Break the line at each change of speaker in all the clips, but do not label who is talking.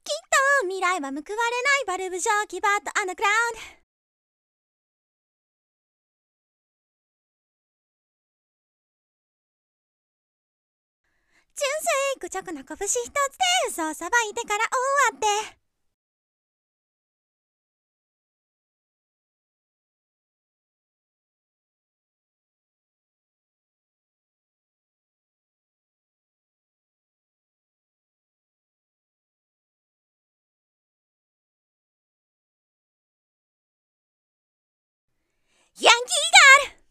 きっと未来は報われないバルブ蒸気バットアンダーグラウンド。純粋愚直な拳一つで嘘をさばいてから終わって。ヤンキーガール。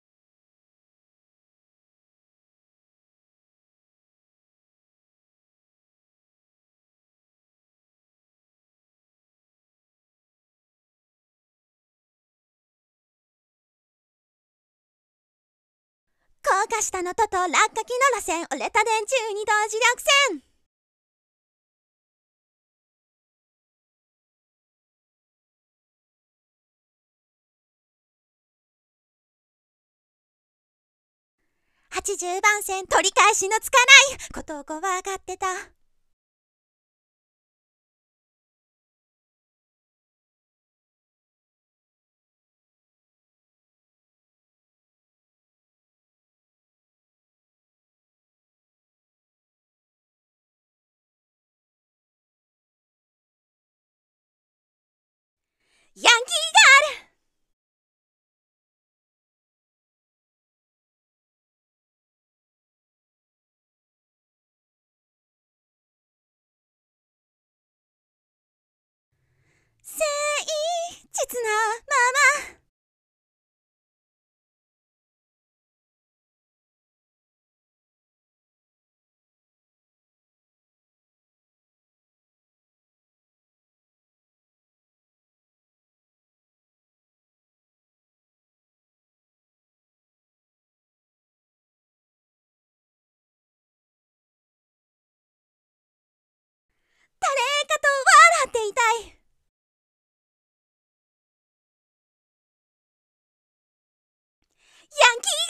高架下の戸と落書きの螺旋、折れた電柱に同時落線。80番線取り返しのつかないことを怖がってた。ヤンキーガール。誠実なまま。誰かと笑っていたい。ヤンキー